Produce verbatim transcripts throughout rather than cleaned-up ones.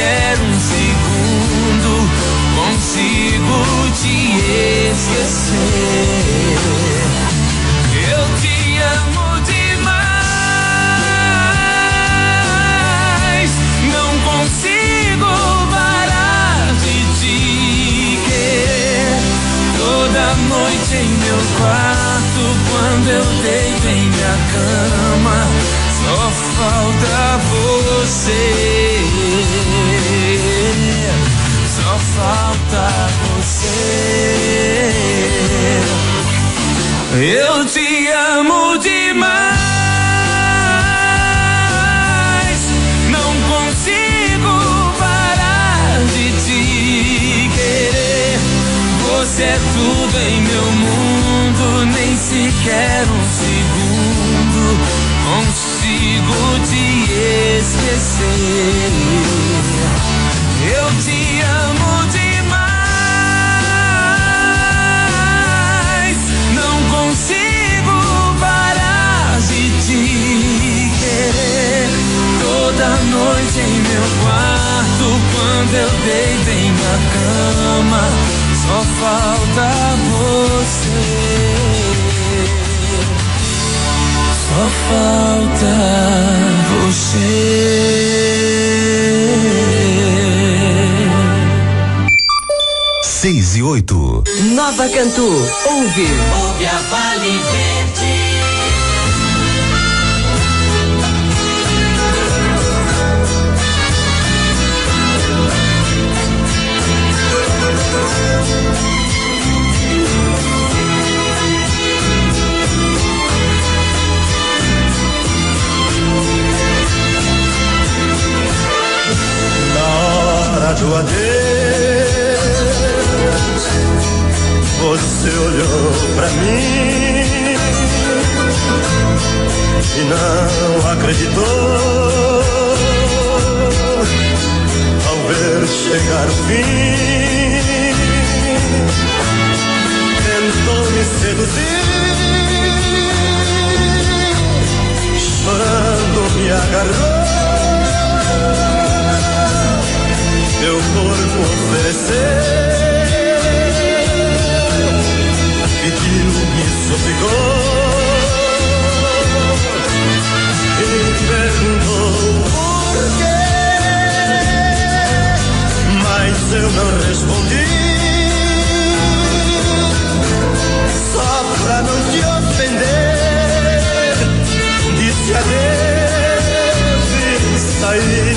sequer um segundo consigo te esquecer. Eu te amo demais, não consigo parar de te querer. Toda noite em meu quarto, quando eu deito em minha cama, só falta você, só falta você. Eu te amo demais, não consigo parar de te querer. Você é tudo em meu mundo, nem sequer um segundo consigo te esquecer. Eu te amo demais, não consigo parar de te querer. Toda noite em meu quarto, quando eu deito em minha cama, só falta você. Só falta você. Seis e oito. Nova Cantu, ouve. Ouve a Vale Verde. Do adeus, você olhou pra mim e não acreditou ao ver chegar o fim. Tentou me seduzir, chorando me agarrou, meu corpo ofereceu, pediu, me suplicou e perguntou por quê, mas eu não respondi, só pra não te ofender, disse adeus e saí.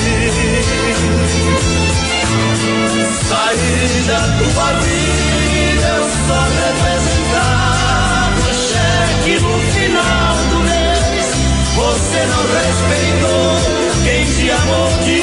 Sair da tua vida, eu só representava o cheque no final do mês. Você não respeitou quem te amou de